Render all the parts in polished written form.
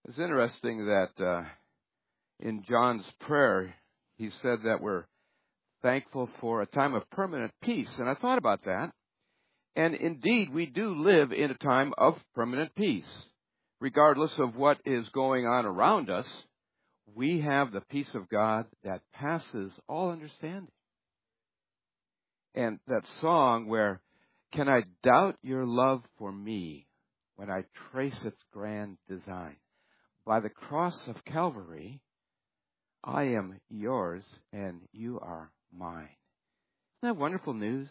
It's interesting that in John's prayer, he said that we're thankful for a time of permanent peace. And I thought about that. And indeed, we do live in a time of permanent peace. Regardless of what is going on around us, we have the peace of God that passes all understanding. And that song where, can I doubt your love for me when I trace its grand design? By the cross of Calvary, I am yours and you are mine. Isn't that wonderful news?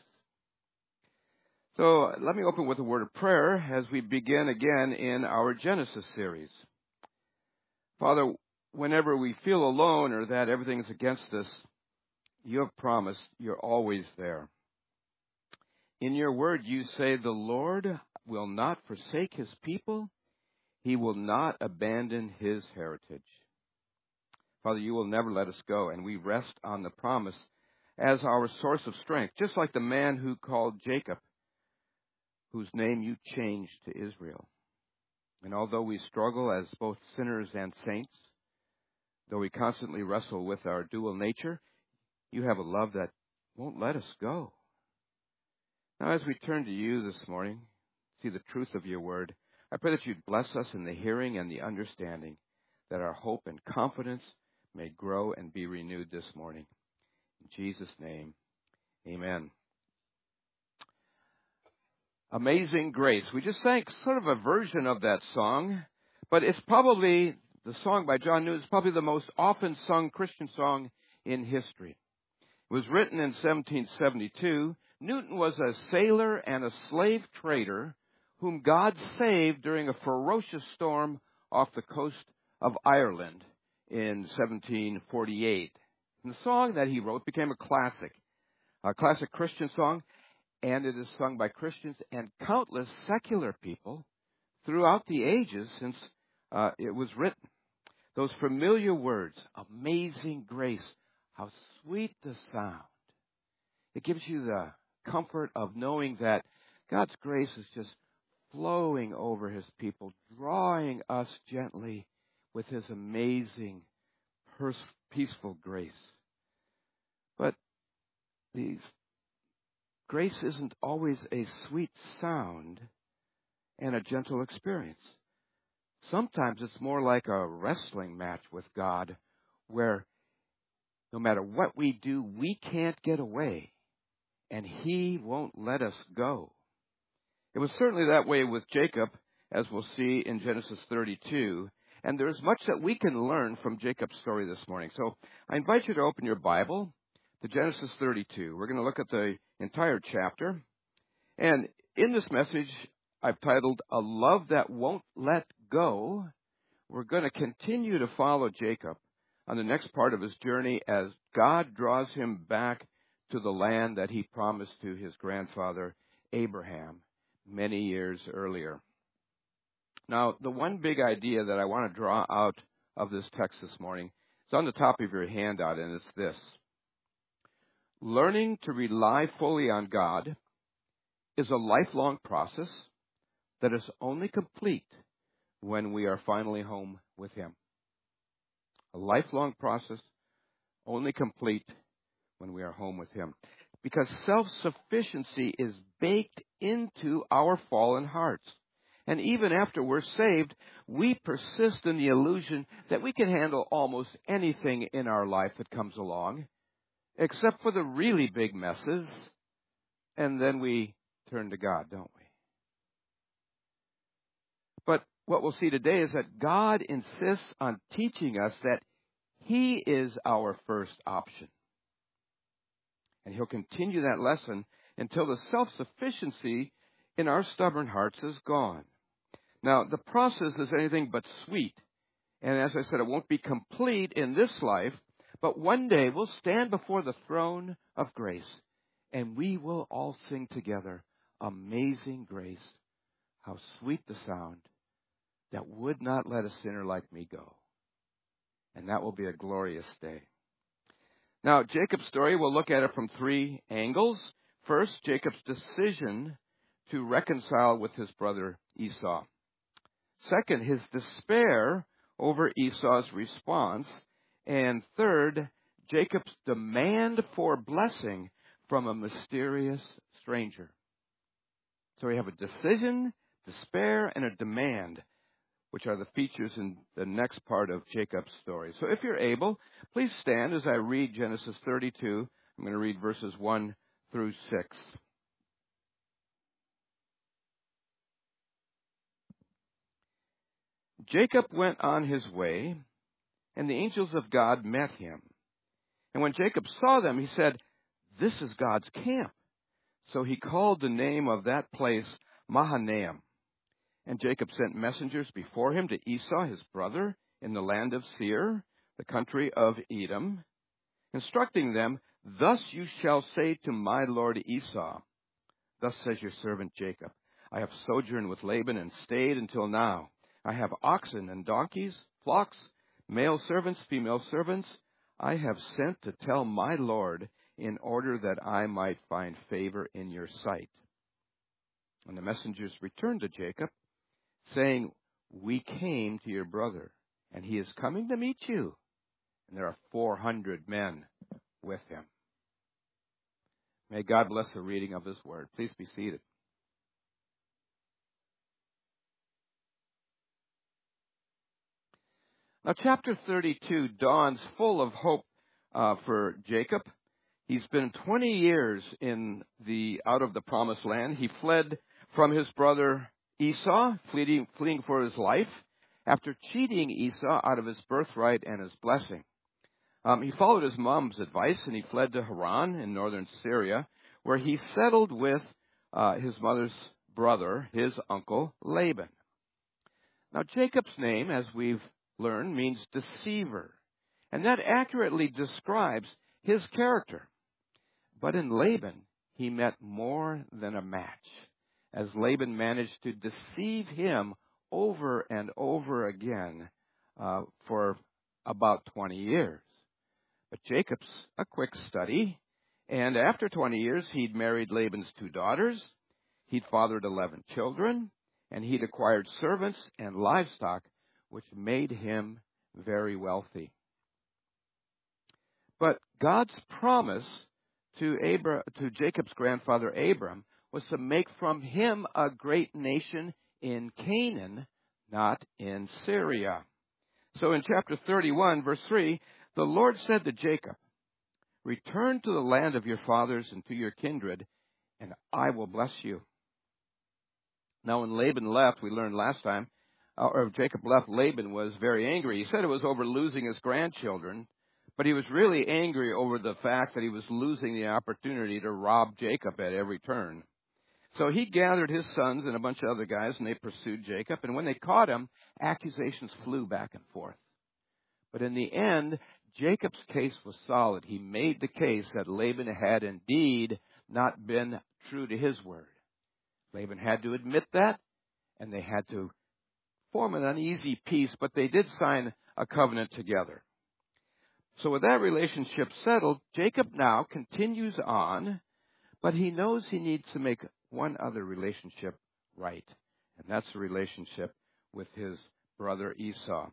So let me open with a word of prayer as we begin again in our Genesis series. Father, whenever we feel alone or that everything is against us, you have promised you're always there. In your word, you say the Lord will not forsake his people. He will not abandon his heritage. Father, you will never let us go, and we rest on the promise as our source of strength, just like the man who called Jacob, whose name you changed to Israel. And although we struggle as both sinners and saints, though we constantly wrestle with our dual nature, you have a love that won't let us go. Now, as we turn to you this morning, see the truth of your word, I pray that you'd bless us in the hearing and the understanding, that our hope and confidence may grow and be renewed this morning. In Jesus' name, amen. Amazing Grace. We just sang sort of a version of that song, but it's probably, the song by John Newton is probably the most often sung Christian song in history. It was written in 1772. Newton was a sailor and a slave trader whom God saved during a ferocious storm off the coast of Ireland in 1748. And the song that he wrote became a classic Christian song, and it is sung by Christians and countless secular people throughout the ages since it was written. Those familiar words, amazing grace, how sweet the sound. It gives you the comfort of knowing that God's grace is just flowing over his people, drawing us gently with his amazing, peaceful grace. But grace isn't always a sweet sound and a gentle experience. Sometimes it's more like a wrestling match with God, where no matter what we do, we can't get away, and he won't let us go. It was certainly that way with Jacob, as we'll see in Genesis 32, and there's much that we can learn from Jacob's story this morning. So I invite you to open your Bible to Genesis 32. We're going to look at the entire chapter, and in this message, I've titled, A Love That Won't Let Go. We're going to continue to follow Jacob on the next part of his journey as God draws him back to the land that he promised to his grandfather Abraham many years earlier. Now, the one big idea that I want to draw out of this text this morning is on the top of your handout, and it's this. Learning to rely fully on God is a lifelong process that is only complete when we are finally home with him. A lifelong process only complete when we are home with him. Because self-sufficiency is baked into our fallen hearts. And even after we're saved, we persist in the illusion that we can handle almost anything in our life that comes along, except for the really big messes, and then we turn to God, don't we? But what we'll see today is that God insists on teaching us that he is our first option. And he'll continue that lesson until the self-sufficiency in our stubborn hearts is gone. Now, the process is anything but sweet. And as I said, it won't be complete in this life, but one day we'll stand before the throne of grace, and we will all sing together, Amazing Grace, how sweet the sound that would not let a sinner like me go. And that will be a glorious day. Now, Jacob's story, we'll look at it from three angles. First, Jacob's decision to reconcile with his brother Esau. Second, his despair over Esau's response. And third, Jacob's demand for blessing from a mysterious stranger. So we have a decision, despair, and a demand, which are the features in the next part of Jacob's story. So if you're able, please stand as I read Genesis 32. I'm going to read verses 1 through 6. Jacob went on his way, and the angels of God met him. And when Jacob saw them, he said, "This is God's camp." So he called the name of that place Mahanaim. And Jacob sent messengers before him to Esau, his brother, in the land of Seir, the country of Edom, instructing them, "Thus you shall say to my lord Esau, Thus says your servant Jacob, I have sojourned with Laban and stayed until now. I have oxen and donkeys, flocks, male servants, female servants. I have sent to tell my lord in order that I might find favor in your sight." And the messengers returned to Jacob, saying, "We came to your brother, and he is coming to meet you." And there are 400 men with him. May God bless the reading of his word. Please be seated. Now, chapter 32 dawns full of hope for Jacob. He's been 20 years out of the promised land. He fled from his brother Esau, fleeing for his life, after cheating Esau out of his birthright and his blessing. He followed his mom's advice, and he fled to Haran in northern Syria, where he settled with his mother's brother, his uncle Laban. Now, Jacob's name, as we've learned, means deceiver, and that accurately describes his character. But in Laban, he met more than a match, as Laban managed to deceive him over and over again for about 20 years. But Jacob's a quick study, and after 20 years, he'd married Laban's 2 daughters, he'd fathered 11 children, and he'd acquired servants and livestock, which made him very wealthy. But God's promise to Jacob's grandfather Abram was to make from him a great nation in Canaan, not in Syria. So in chapter 31, verse 3, the Lord said to Jacob, "Return to the land of your fathers and to your kindred, and I will bless you." Now when Laban left, we learned last time, or Jacob left, Laban was very angry. He said it was over losing his grandchildren, but he was really angry over the fact that he was losing the opportunity to rob Jacob at every turn. So he gathered his sons and a bunch of other guys, and they pursued Jacob. And when they caught him, accusations flew back and forth. But in the end, Jacob's case was solid. He made the case that Laban had indeed not been true to his word. Laban had to admit that, and they had to form an uneasy peace, but they did sign a covenant together. So with that relationship settled, Jacob now continues on, but he knows he needs to make one other relationship right, and that's the relationship with his brother Esau.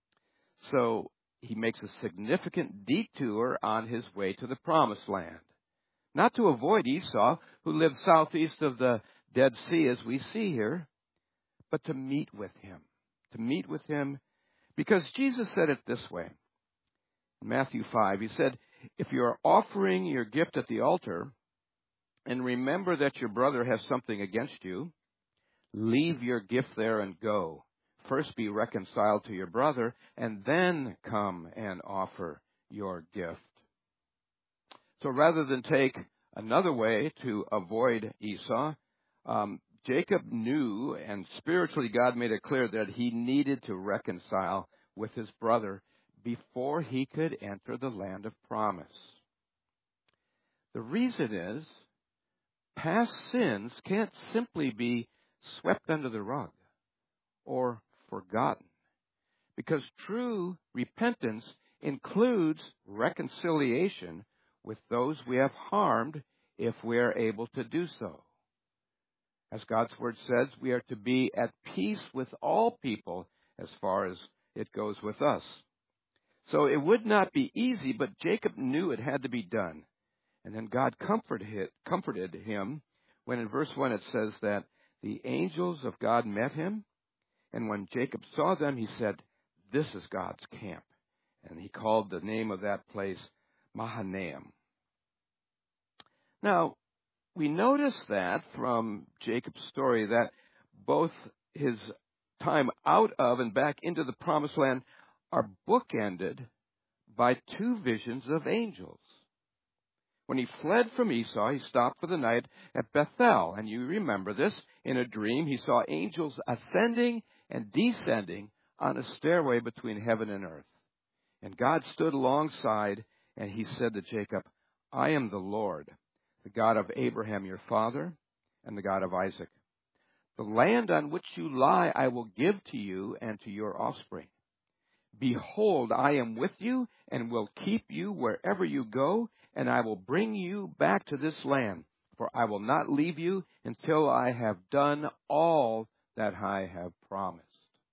So he makes a significant detour on his way to the promised land. Not to avoid Esau, who lived southeast of the Dead Sea, as we see here, but to meet with him. To meet with him, because Jesus said it this way. In Matthew 5, he said, "If you are offering your gift at the altar, and remember that your brother has something against you, leave your gift there and go. First be reconciled to your brother, and then come and offer your gift." So rather than take another way to avoid Esau, Jacob knew, and spiritually God made it clear, that he needed to reconcile with his brother before he could enter the land of promise. The reason is, past sins can't simply be swept under the rug or forgotten, because true repentance includes reconciliation with those we have harmed if we are able to do so. As God's word says, we are to be at peace with all people as far as it goes with us. So it would not be easy, but Jacob knew it had to be done. And then God comforted him when in verse 1 it says that the angels of God met him, and when Jacob saw them, he said, "This is God's camp." And he called the name of that place Mahanaim. Now, we notice that from Jacob's story that both his time out of and back into the promised land are bookended by two visions of angels. When he fled from Esau, he stopped for the night at Bethel. And you remember this. In a dream, he saw angels ascending and descending on a stairway between heaven and earth. And God stood alongside, and he said to Jacob, "I am the Lord, the God of Abraham your father, and the God of Isaac. The land on which you lie I will give to you and to your offspring. Behold, I am with you and will keep you wherever you go, and I will bring you back to this land, for I will not leave you until I have done all that I have promised."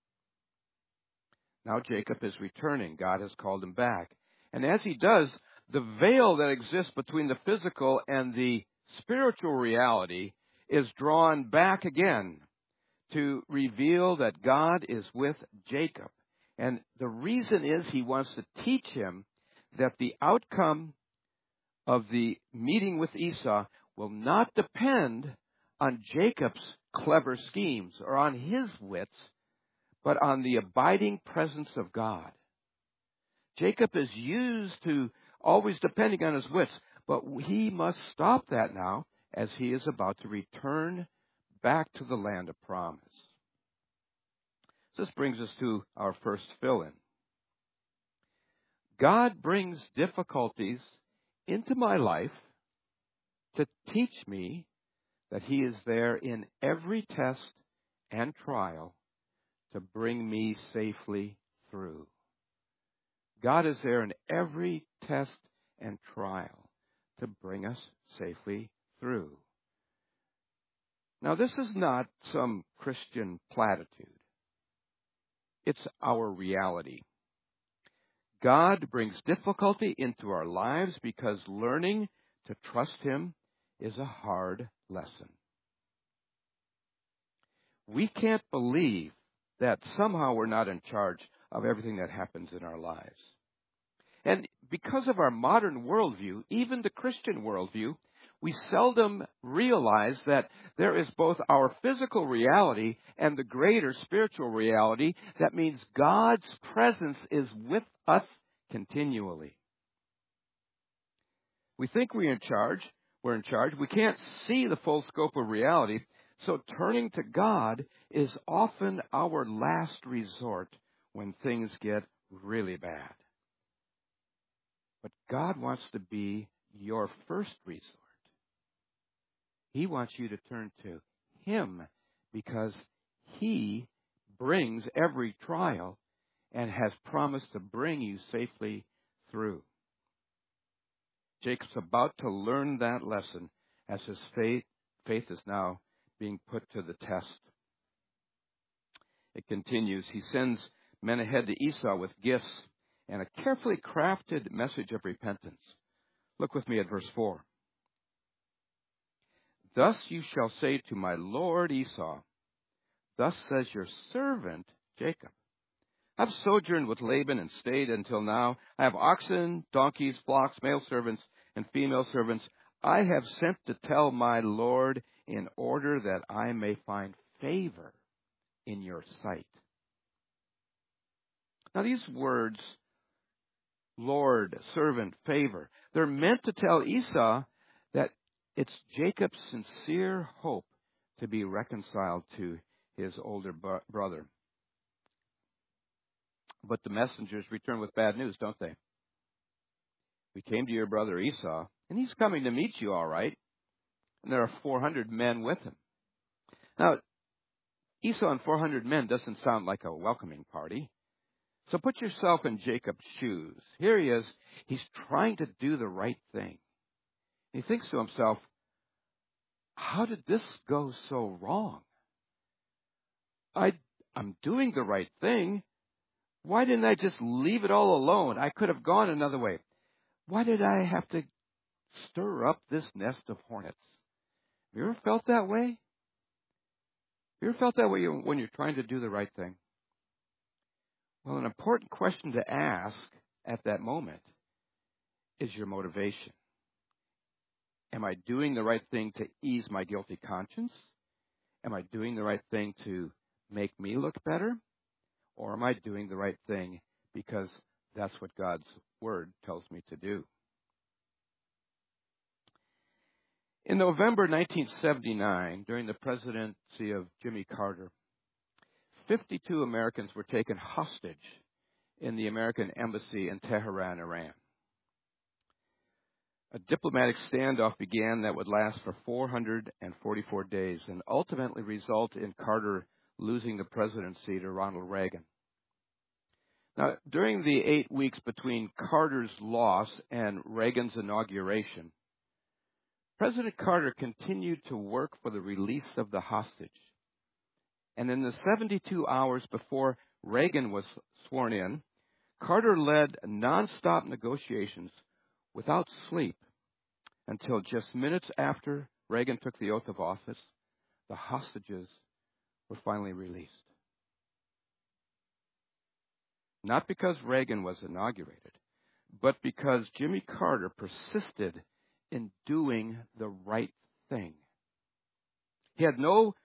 Now Jacob is returning. God has called him back. And as he does, the veil that exists between the physical and the spiritual reality is drawn back again to reveal that God is with Jacob. And the reason is he wants to teach him that the outcome of the meeting with Esau will not depend on Jacob's clever schemes or on his wits, but on the abiding presence of God. Jacob is used to always depending on his wits, but he must stop that now as he is about to return back to the land of promise. This brings us to our first fill-in. God brings difficulties into my life to teach me that he is there in every test and trial to bring me safely through. God is there in every test and trial to bring us safely through. Now, this is not some Christian platitude. It's our reality. God brings difficulty into our lives because learning to trust him is a hard lesson. We can't believe that somehow we're not in charge of everything that happens in our lives. And because of our modern worldview, even the Christian worldview, we seldom realize that there is both our physical reality and the greater spiritual reality. That means God's presence is with us continually. We think we're in charge. We can't see the full scope of reality. So turning to God is often our last resort when things get really bad. But God wants to be your first resort. He wants you to turn to him because he brings every trial and has promised to bring you safely through. Jacob's about to learn that lesson as his faith is now being put to the test. It continues. He sends men ahead to Esau with gifts and a carefully crafted message of repentance. Look with me at verse 4. "Thus you shall say to my lord Esau, thus says your servant Jacob, I've sojourned with Laban and stayed until now. I have oxen, donkeys, flocks, male servants, and female servants. I have sent to tell my Lord in order that I may find favor in your sight." Now these words, Lord, servant, favor, they're meant to tell Esau that it's Jacob's sincere hope to be reconciled to his older brother. But the messengers return with bad news, don't they? "We came to your brother Esau, and he's coming to meet you all right. And there are 400 men with him." Now, Esau and 400 men doesn't sound like a welcoming party. So put yourself in Jacob's shoes. Here he is. He's trying to do the right thing. He thinks to himself, how did this go so wrong? I'm doing the right thing. Why didn't I just leave it all alone? I could have gone another way. Why did I have to stir up this nest of hornets? Have you ever felt that way? Have you ever felt that way when you're trying to do the right thing? Well, an important question to ask at that moment is your motivation. Am I doing the right thing to ease my guilty conscience? Am I doing the right thing to make me look better? Or am I doing the right thing because that's what God's Word tells me to do? In November 1979, during the presidency of Jimmy Carter, 52 Americans were taken hostage in the American embassy in Tehran, Iran. A diplomatic standoff began that would last for 444 days and ultimately result in Carter losing the presidency to Ronald Reagan. Now, during the 8 weeks between Carter's loss and Reagan's inauguration, President Carter continued to work for the release of the hostage. And in the 72 hours before Reagan was sworn in, Carter led nonstop negotiations without sleep until just minutes after Reagan took the oath of office, the hostages were finally released. Not because Reagan was inaugurated, but because Jimmy Carter persisted in doing the right thing. He had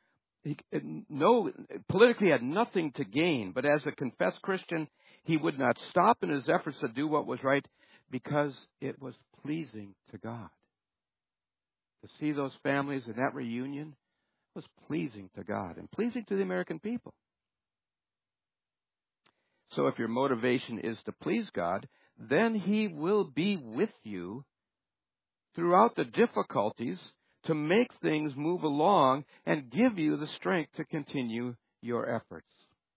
politically had nothing to gain, but as a confessed Christian, he would not stop in his efforts to do what was right because it was pleasing to God. To see those families in that reunion was pleasing to God and pleasing to the American people. So if your motivation is to please God, then He will be with you throughout the difficulties to make things move along and give you the strength to continue your efforts.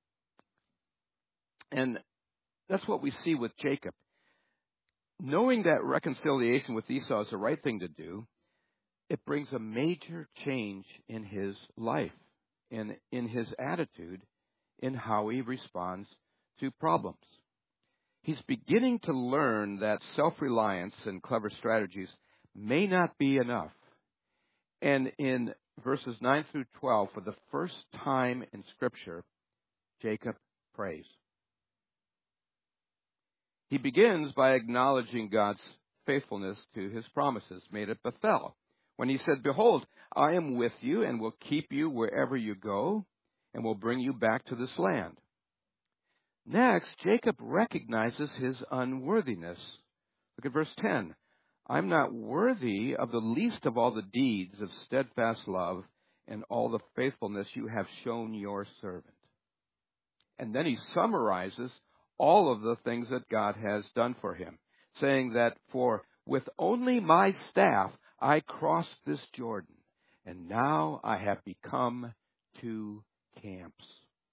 And that's what we see with Jacob. Knowing that reconciliation with Esau is the right thing to do, it brings a major change in his life, in his attitude, in how he responds to problems. He's beginning to learn that self-reliance and clever strategies may not be enough. And in verses 9 through 12, for the first time in Scripture, Jacob prays. He begins by acknowledging God's faithfulness to his promises made at Bethel, when he said, "Behold, I am with you and will keep you wherever you go and will bring you back to this land." Next, Jacob recognizes his unworthiness. Look at verse 10. "I'm not worthy of the least of all the deeds of steadfast love and all the faithfulness you have shown your servant." And then he summarizes all of the things that God has done for him, saying that, "For with only my staff I crossed this Jordan, and now I have become two camps."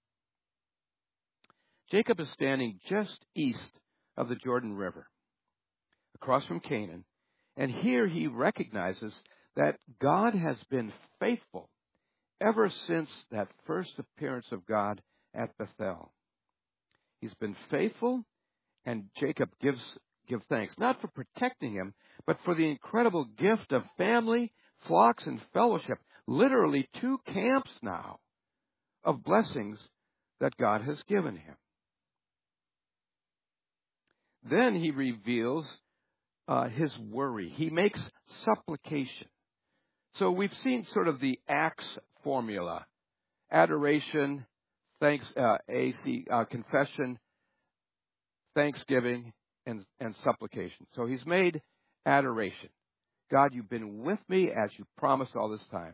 Jacob is standing just east of the Jordan River, across from Canaan, and here he recognizes that God has been faithful ever since that first appearance of God at Bethel. He's been faithful, and Jacob gives thanks, not for protecting him, but for the incredible gift of family, flocks, and fellowship. Literally 2 camps now of blessings that God has given him. Then he reveals his worry. He makes supplication. So we've seen sort of the ACTS formula: adoration, confession, thanksgiving, and supplication. So he's made adoration. God, you've been with me as you promised all this time.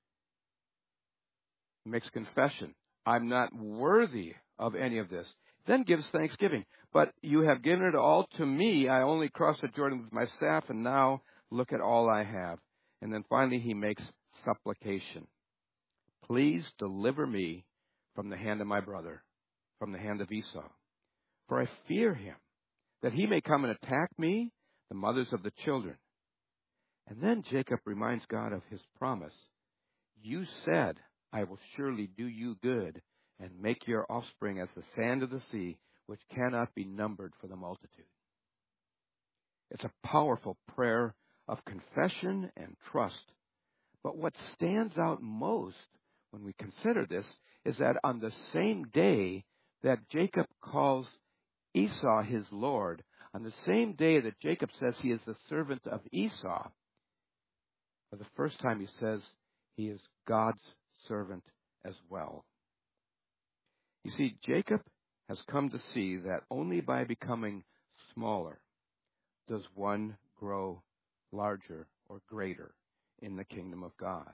He makes confession. I'm not worthy of any of this. Then gives thanksgiving. But you have given it all to me. I only crossed the Jordan with my staff, and now look at all I have. And then finally he makes supplication. Please deliver me from the hand of my brother, from the hand of Esau. For I fear him, that he may come and attack me, the mothers of the children. And then Jacob reminds God of his promise. You said, I will surely do you good and make your offspring as the sand of the sea, which cannot be numbered for the multitude. It's a powerful prayer of confession and trust. But what stands out most when we consider this is that on the same day that Jacob calls Esau his Lord, on the same day that Jacob says he is the servant of Esau, for the first time he says he is God's servant as well. You see, Jacob has come to see that only by becoming smaller does one grow larger or greater in the kingdom of God.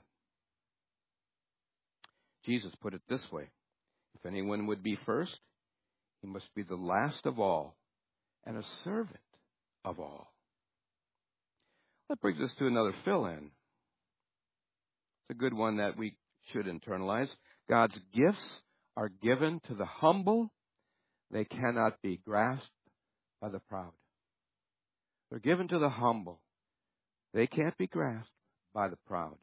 Jesus put it this way: if anyone would be first, he must be the last of all and a servant of all. That brings us to another fill-in. It's a good one that we should internalize. God's gifts are given to the humble. They cannot be grasped by the proud. They're given to the humble. They can't be grasped by the proud.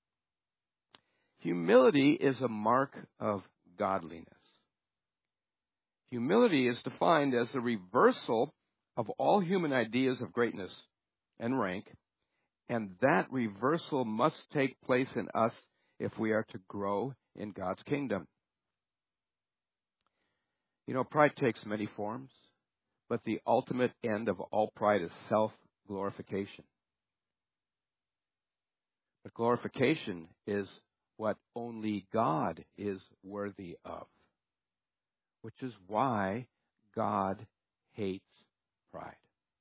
Humility is a mark of godliness. Humility is defined as the reversal of all human ideas of greatness and rank, and that reversal must take place in us if we are to grow in God's kingdom. You know, pride takes many forms, but the ultimate end of all pride is self-glorification. But glorification is what only God is worthy of, which is why God hates pride.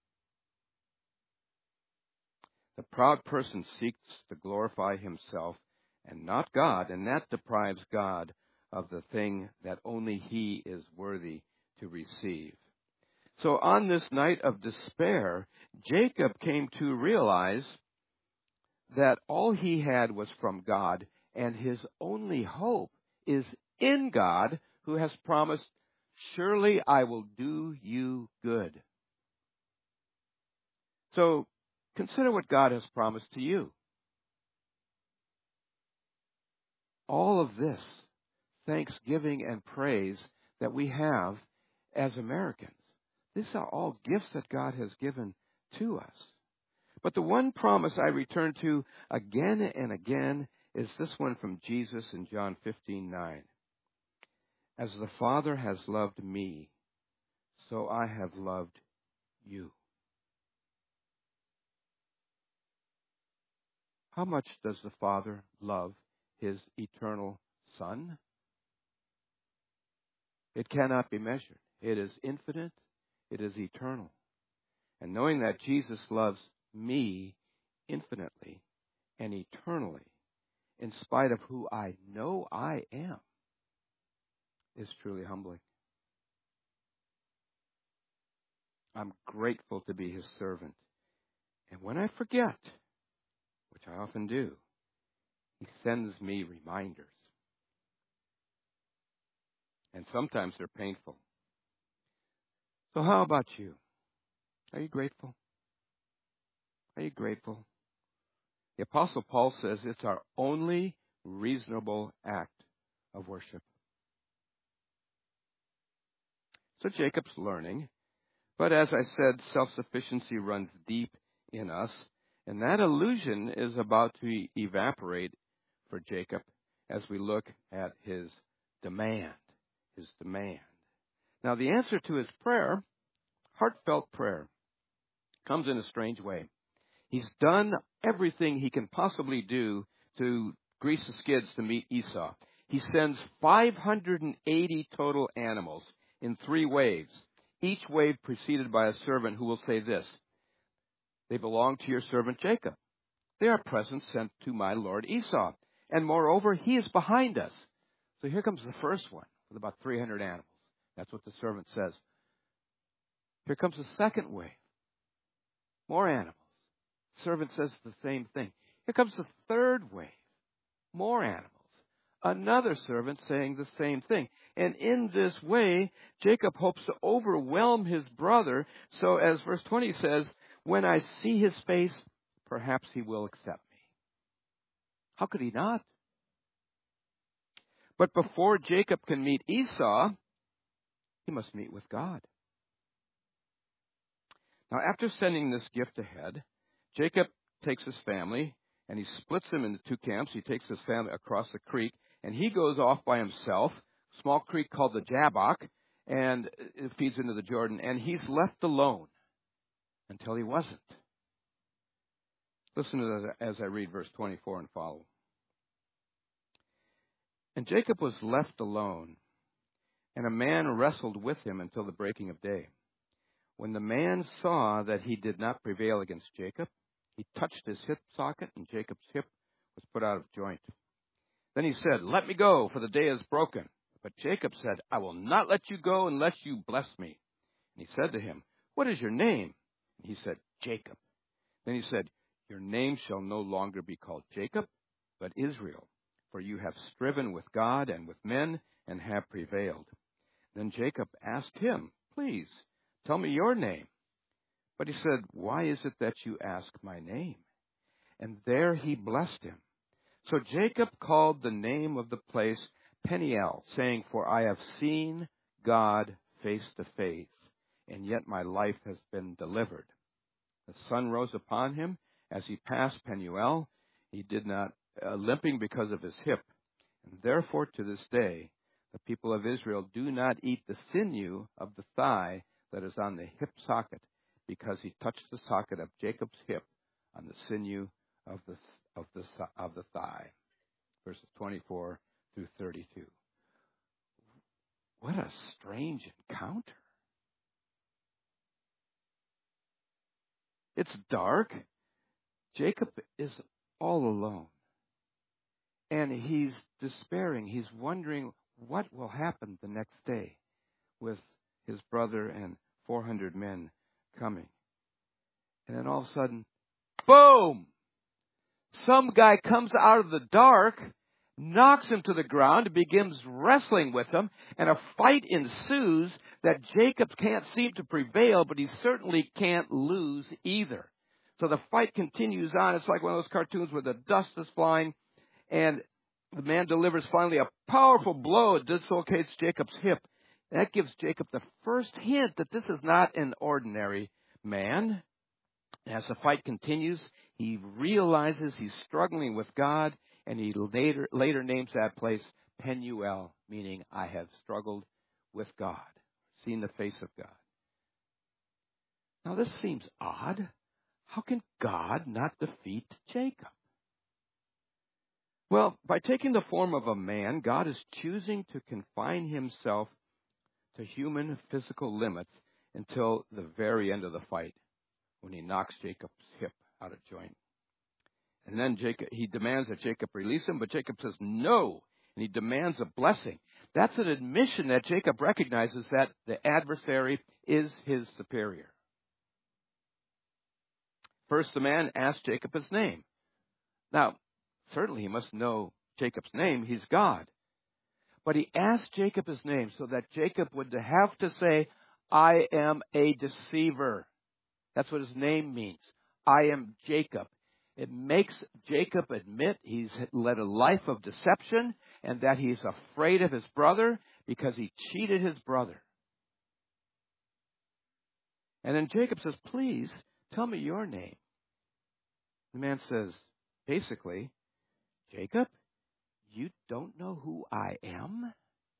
The proud person seeks to glorify himself and not God, and that deprives God of the thing that only he is worthy to receive. So on this night of despair, Jacob came to realize that all he had was from God, and his only hope is in God, who has promised, "Surely I will do you good." So consider what God has promised to you. All of this thanksgiving and praise that we have as Americans, these are all gifts that God has given to us. But the one promise I return to again and again is this one from Jesus in John 15:9. As the Father has loved me, so I have loved you. How much does the Father love his eternal Son? It cannot be measured. It is infinite. It is eternal. And knowing that Jesus loves me infinitely and eternally, in spite of who I know I am, is truly humbling. I'm grateful to be his servant. And when I forget, which I often do, he sends me reminders. And sometimes they're painful. So how about you? Are you grateful? Are you grateful? The Apostle Paul says it's our only reasonable act of worship. So Jacob's learning, but as I said, self-sufficiency runs deep in us, and that illusion is about to evaporate for Jacob as we look at his demand. Now, the answer to his prayer, heartfelt prayer, comes in a strange way. He's done everything he can possibly do to grease the skids to meet Esau. He sends 580 total animals in 3 waves, each wave preceded by a servant who will say this: "They belong to your servant Jacob. They are presents sent to my lord Esau. And moreover, he is behind us." So here comes the first one with about 300 animals. That's what the servant says. Here comes the second wave. More animals. The servant says the same thing. Here comes the third wave. More animals. Another servant saying the same thing. And in this way, Jacob hopes to overwhelm his brother. So as verse 20 says, "When I see his face, perhaps he will accept me." How could he not? But before Jacob can meet Esau, He must meet with God. Now, after sending this gift ahead, Jacob takes his family, and he splits them into two camps. He takes his family across the creek, and he goes off by himself, a small creek called the Jabbok, and it feeds into the Jordan, and he's left alone until he wasn't. Listen to that as I read verse 24 and follow. And Jacob was left alone, and a man wrestled with him until the breaking of day. When the man saw that he did not prevail against Jacob, he touched his hip socket, and Jacob's hip was put out of joint. Then he said, "Let me go, for the day is broken." But Jacob said, "I will not let you go unless you bless me." And he said to him, "What is your name?" And he said, "Jacob." Then he said, "Your name shall no longer be called Jacob, but Israel, for you have striven with God and with men and have prevailed." Then Jacob asked him, "Please, tell me your name." But he said, "Why is it that you ask my name?" And there he blessed him. So Jacob called the name of the place Peniel, saying, "For I have seen God face to face, and yet my life has been delivered." The sun rose upon him as he passed Penuel. He did not, limping because of his hip. And therefore to this day, the people of Israel do not eat the sinew of the thigh that is on the hip socket, because he touched the socket of Jacob's hip on the sinew of the thigh. Verses 24 through 32. What a strange encounter. It's dark. Jacob is all alone. And he's despairing. He's wondering what will happen the next day with his brother and 400 men coming. And then all of a sudden, boom! Some guy comes out of the dark, knocks him to the ground, and begins wrestling with him, and a fight ensues that Jacob can't seem to prevail, but he certainly can't lose either. So the fight continues on. It's like one of those cartoons where the dust is flying, and the man delivers finally a powerful blow. It dislocates Jacob's hip. That gives Jacob the first hint that this is not an ordinary man. As the fight continues, he realizes he's struggling with God, and he later names that place Penuel, meaning I have struggled with God, seen the face of God. Now this seems odd. How can God not defeat Jacob? Well, by taking the form of a man, God is choosing to confine himself to human physical limits until the very end of the fight, when he knocks Jacob's hip out of joint. And then he demands that Jacob release him, but Jacob says no, and he demands a blessing. That's an admission that Jacob recognizes that the adversary is his superior. First, the man asked Jacob his name. Now, certainly he must know Jacob's name. He's God. But he asked Jacob his name so that Jacob would have to say, "I am a deceiver." That's what his name means. I am Jacob. It makes Jacob admit he's led a life of deception and that he's afraid of his brother because he cheated his brother. And then Jacob says, "Please, tell me your name." The man says, basically, "Jacob, you don't know who I am?"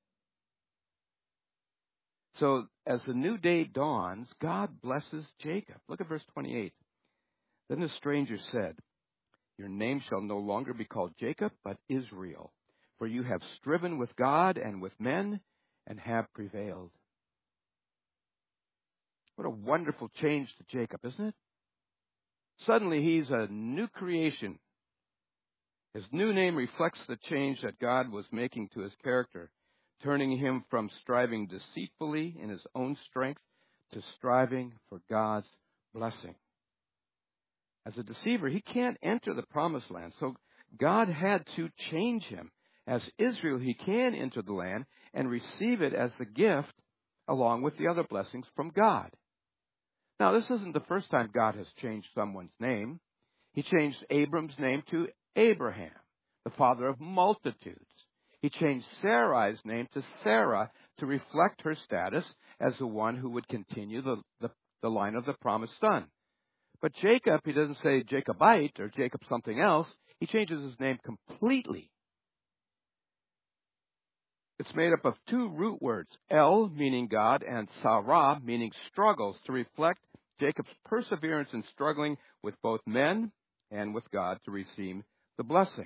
So as the new day dawns, God blesses Jacob. Look at verse 28. Then the stranger said, "Your name shall no longer be called Jacob, but Israel, for you have striven with God and with men and have prevailed." What a wonderful change to Jacob, isn't it? Suddenly he's a new creation. His new name reflects the change that God was making to his character, turning him from striving deceitfully in his own strength to striving for God's blessing. As a deceiver, he can't enter the promised land, so God had to change him. As Israel, he can enter the land and receive it as the gift along with the other blessings from God. Now, this isn't the first time God has changed someone's name. He changed Abram's name to Abraham, the father of multitudes. He changed Sarai's name to Sarah to reflect her status as the one who would continue the line of the promised son. But Jacob, he doesn't say Jacobite or Jacob something else. He changes his name completely. It's made up of two root words, El, meaning God, and Sarah, meaning struggles, to reflect Jacob's perseverance in struggling with both men and with God to receive the blessing.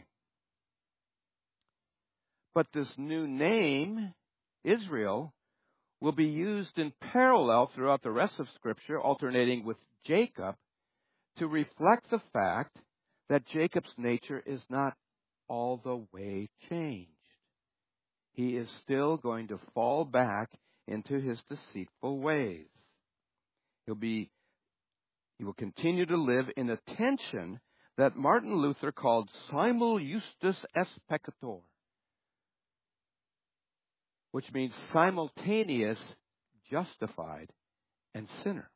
But this new name, Israel, will be used in parallel throughout the rest of Scripture, alternating with Jacob, to reflect the fact that Jacob's nature is not all the way changed. He is still going to fall back into his deceitful ways. He will continue to live in a tension that Martin Luther called simul justus et peccator, which means simultaneous, justified, and sinner.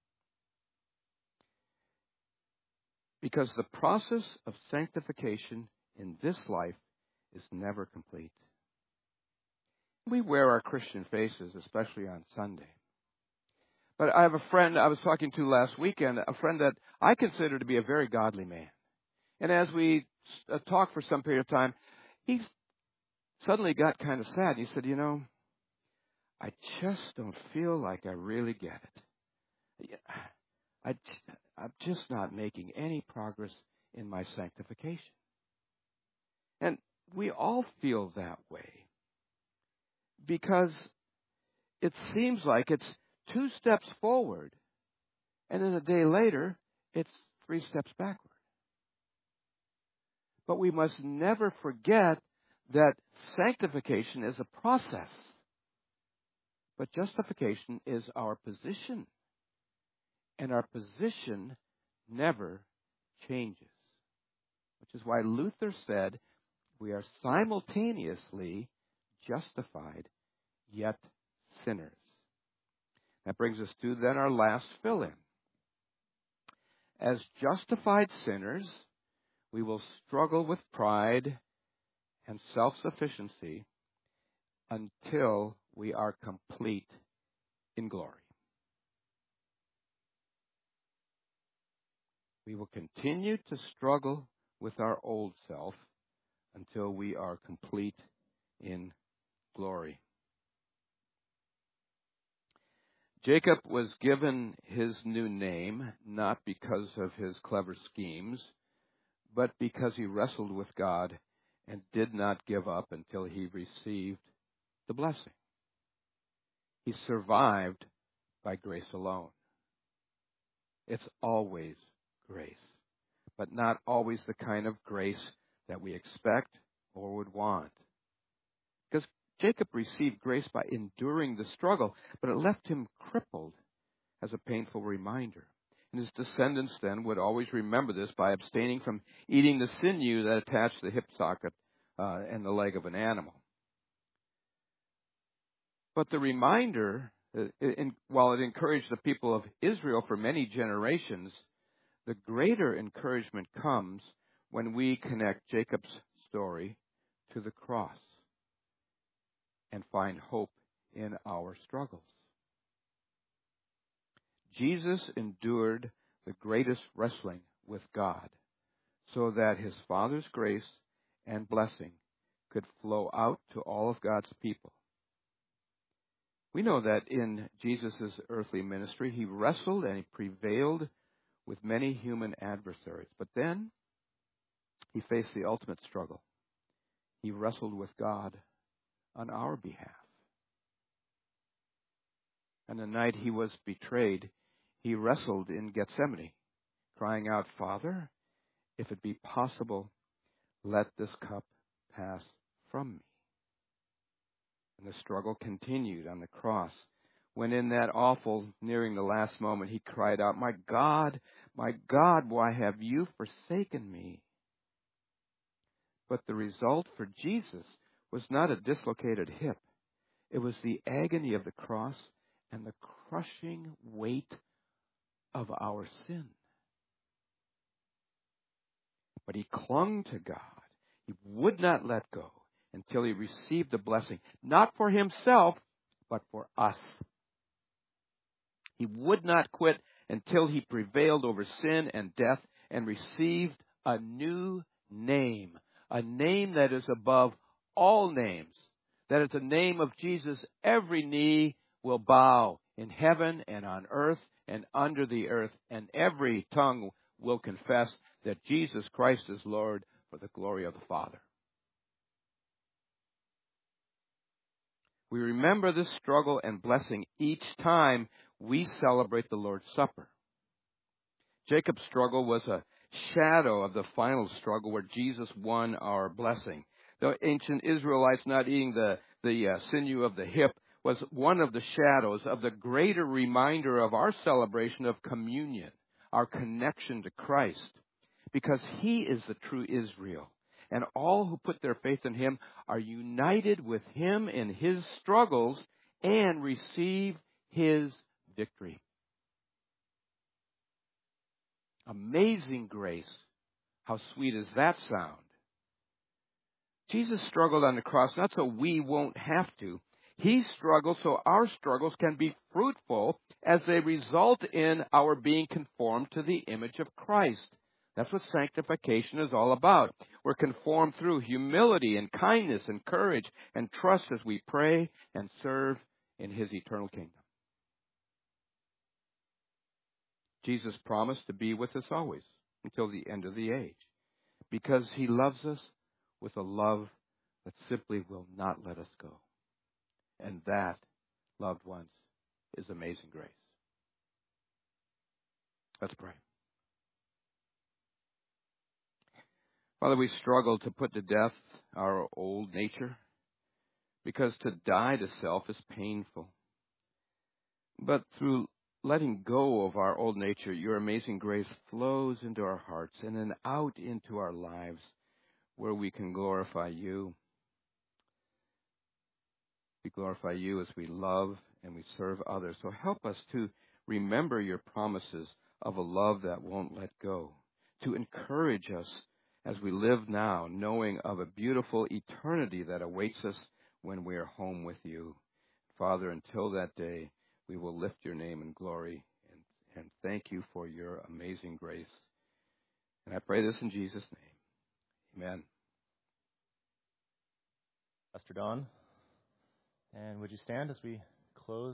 Because the process of sanctification in this life is never complete. We wear our Christian faces, especially on Sunday. But I have a friend I was talking to last weekend, a friend that I consider to be a very godly man. And as we talked for some period of time, he suddenly got kind of sad. He said, I just don't feel like I really get it. I'm just not making any progress in my sanctification. And we all feel that way because it seems like it's 2 steps forward, and then a day later, it's 3 steps backward. But we must never forget that sanctification is a process, but justification is our position. And our position never changes. Which is why Luther said we are simultaneously justified, yet sinners. That brings us to then our last fill-in. As justified sinners, we will struggle with pride and self-sufficiency until we are complete in glory. We will continue to struggle with our old self until we are complete in glory. Jacob was given his new name not because of his clever schemes, but because he wrestled with God and did not give up until he received the blessing. He survived by grace alone. It's always grace, but not always the kind of grace that we expect or would want. Because Jacob received grace by enduring the struggle, but it left him crippled as a painful reminder. And his descendants then would always remember this by abstaining from eating the sinew that attached the hip socket and the leg of an animal. But the reminder, while it encouraged the people of Israel for many generations, the greater encouragement comes when we connect Jacob's story to the cross and find hope in our struggles. Jesus endured the greatest wrestling with God so that his Father's grace and blessing could flow out to all of God's people. We know that in Jesus' earthly ministry, he wrestled and he prevailed with many human adversaries. But then he faced the ultimate struggle. He wrestled with God on our behalf. And the night he was betrayed, he wrestled in Gethsemane, crying out, "Father, if it be possible, let this cup pass from me." And the struggle continued on the cross, when in that awful, nearing the last moment, he cried out, my God, why have you forsaken me?" But the result for Jesus was not a dislocated hip. It was the agony of the cross and the crushing weight of our sin. But he clung to God. He would not let go. until he received the blessing, not for himself, but for us. He would not quit until he prevailed over sin and death and received a new name, a name that is above all names, that at the name of Jesus every knee will bow in heaven and on earth and under the earth, and every tongue will confess that Jesus Christ is Lord for the glory of the Father. We remember this struggle and blessing each time we celebrate the Lord's Supper. Jacob's struggle was a shadow of the final struggle where Jesus won our blessing. The ancient Israelites not eating the sinew of the hip was one of the shadows of the greater reminder of our celebration of communion, our connection to Christ, because he is the true Israel. And all who put their faith in him are united with him in his struggles and receive his victory. Amazing grace. How sweet is that sound? Jesus struggled on the cross not so we won't have to. He struggled so our struggles can be fruitful as they result in our being conformed to the image of Christ. That's what sanctification is all about. We're conformed through humility and kindness and courage and trust as we pray and serve in his eternal kingdom. Jesus promised to be with us always until the end of the age because he loves us with a love that simply will not let us go. And that, loved ones, is amazing grace. Let's pray. Father, we struggle to put to death our old nature because to die to self is painful. But through letting go of our old nature, your amazing grace flows into our hearts and then out into our lives where we can glorify you. We glorify you as we love and we serve others. So help us to remember your promises of a love that won't let go, to encourage us as we live now, knowing of a beautiful eternity that awaits us when we are home with you. Father, until that day, we will lift your name in glory and thank you for your amazing grace. And I pray this in Jesus' name. Amen. Pastor Don, and would you stand as we close?